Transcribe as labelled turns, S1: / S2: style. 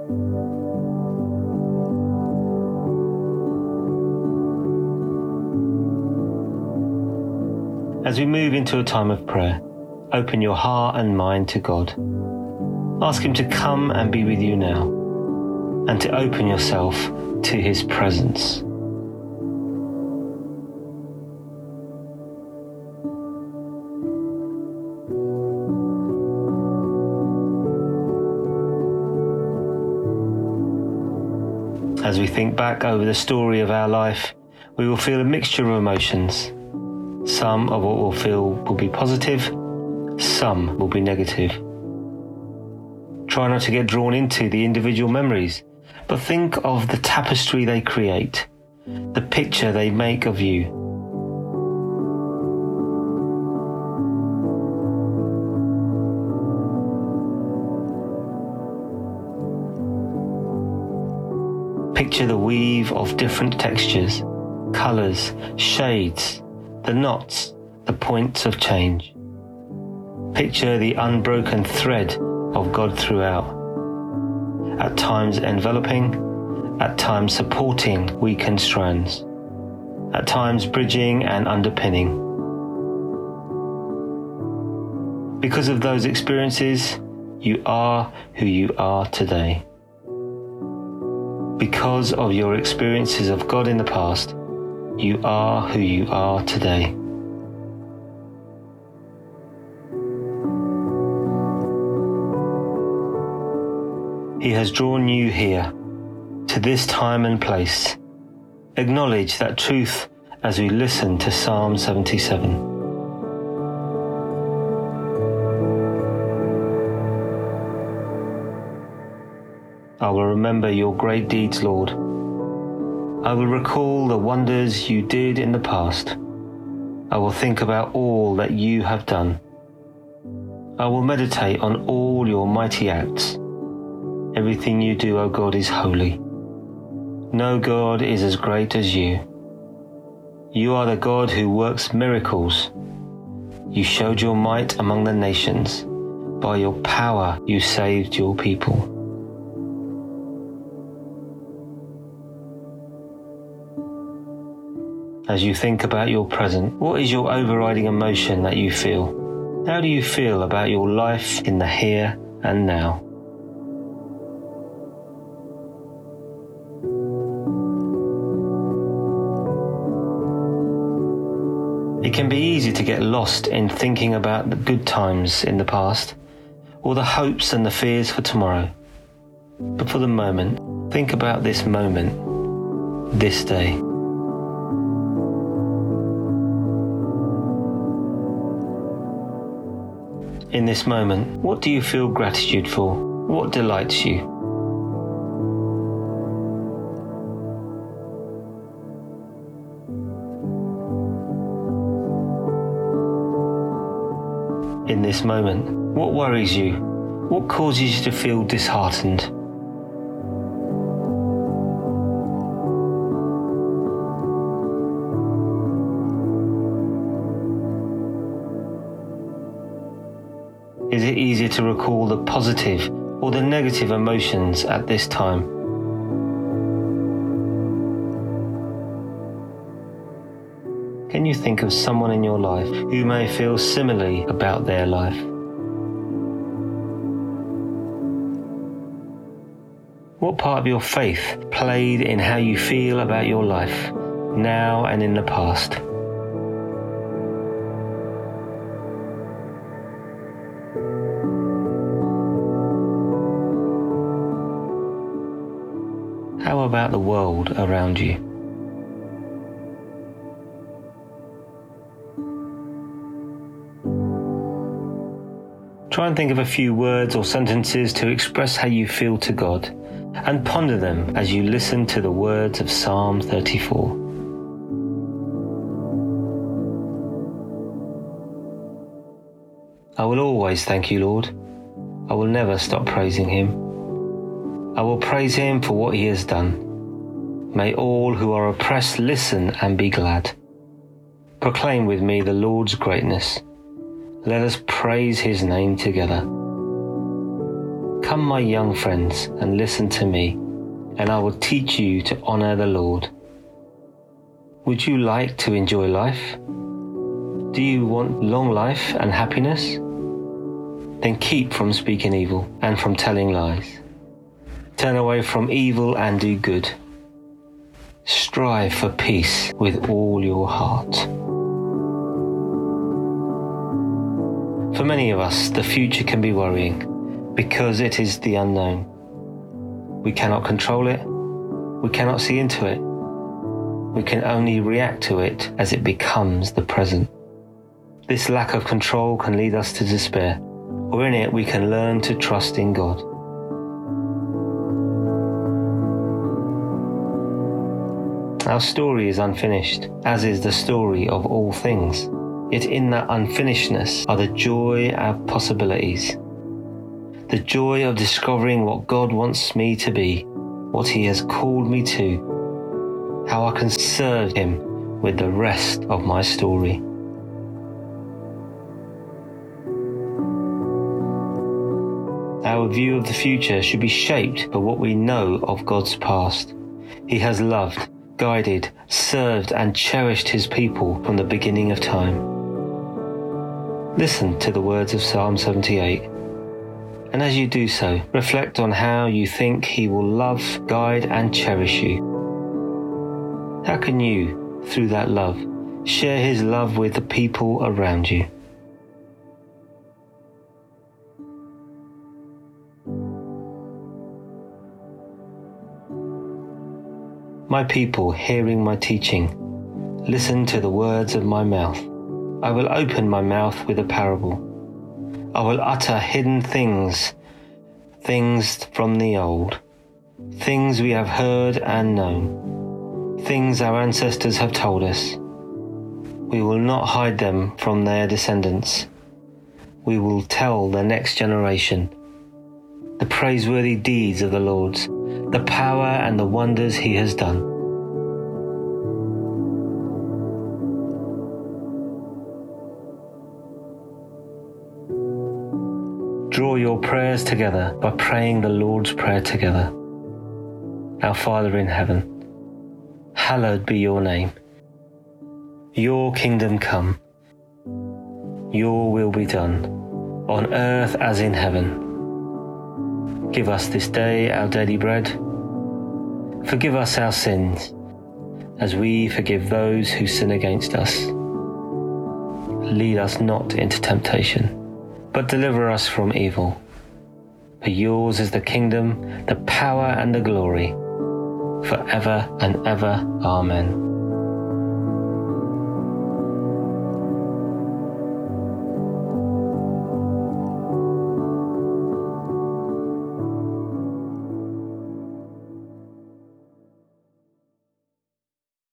S1: As we move into a time of prayer, open your heart and mind to God. Ask Him to come and be with you now, and to open yourself to His presence. As we think back over the story of our life, we will feel a mixture of emotions. Some of what we'll feel will be positive, some will be negative. Try not to get drawn into the individual memories, but think of the tapestry they create, the picture they make of you. Picture the weave of different textures, colours, shades, the knots, the points of change. Picture the unbroken thread of God throughout, at times enveloping, at times supporting weakened strands, at times bridging and underpinning. Because of those experiences, you are who you are today. Because of your experiences of God in the past, you are who you are today. He has drawn you here, to this time and place. Acknowledge that truth as we listen to Psalm 77. I will remember your great deeds, Lord. I will recall the wonders you did in the past. I will think about all that you have done. I will meditate on all your mighty acts. Everything you do, O God, is holy. No God is as great as you. You are the God who works miracles. You showed your might among the nations. By your power, you saved your people. As you think about your present, what is your overriding emotion that you feel? How do you feel about your life in the here and now? It can be easy to get lost in thinking about the good times in the past, or the hopes and the fears for tomorrow. But for the moment, think about this moment, this day. In this moment, what do you feel gratitude for? What delights you? In this moment, what worries you? What causes you to feel disheartened? Is it easier to recall the positive or the negative emotions at this time? Can you think of someone in your life who may feel similarly about their life? What part of your faith played in how you feel about your life, now and in the past? How about the world around you? Try and think of a few words or sentences to express how you feel to God, and ponder them as you listen to the words of Psalm 34. I will always thank you, Lord. I will never stop praising Him. I will praise Him for what He has done. May all who are oppressed listen and be glad. Proclaim with me the Lord's greatness. Let us praise His name together. Come, my young friends, and listen to me, and I will teach you to honor the Lord. Would you like to enjoy life? Do you want long life and happiness? Then keep from speaking evil and from telling lies. Turn away from evil and do good. Strive for peace with all your heart. For many of us, the future can be worrying because it is the unknown. We cannot control it. We cannot see into it. We can only react to it as it becomes the present. This lack of control can lead us to despair, or in it we can learn to trust in God. Our story is unfinished, as is the story of all things. Yet in that unfinishedness are the joy of possibilities. The joy of discovering what God wants me to be, what He has called me to, how I can serve Him with the rest of my story. Our view of the future should be shaped by what we know of God's past. He has loved, guided, served, and cherished His people from the beginning of time. Listen to the words of Psalm 78, and as you do so, reflect on how you think He will love, guide, and cherish you. How can you, through that love, share His love with the people around you? My people, hearing my teaching, listen to the words of my mouth. I will open my mouth with a parable. I will utter hidden things from the old, things we have heard and known, things our ancestors have told us. We will not hide them from their descendants. We will tell the next generation the praiseworthy deeds of the Lord, the power and the wonders He has done. Draw your prayers together by praying the Lord's Prayer together. Our Father in heaven, hallowed be your name. Your kingdom come. Your will be done, on earth as in heaven. Give us this day our daily bread. Forgive us our sins, as we forgive those who sin against us. Lead us not into temptation, but deliver us from evil. For yours is the kingdom, the power, and the glory, forever and ever. Amen.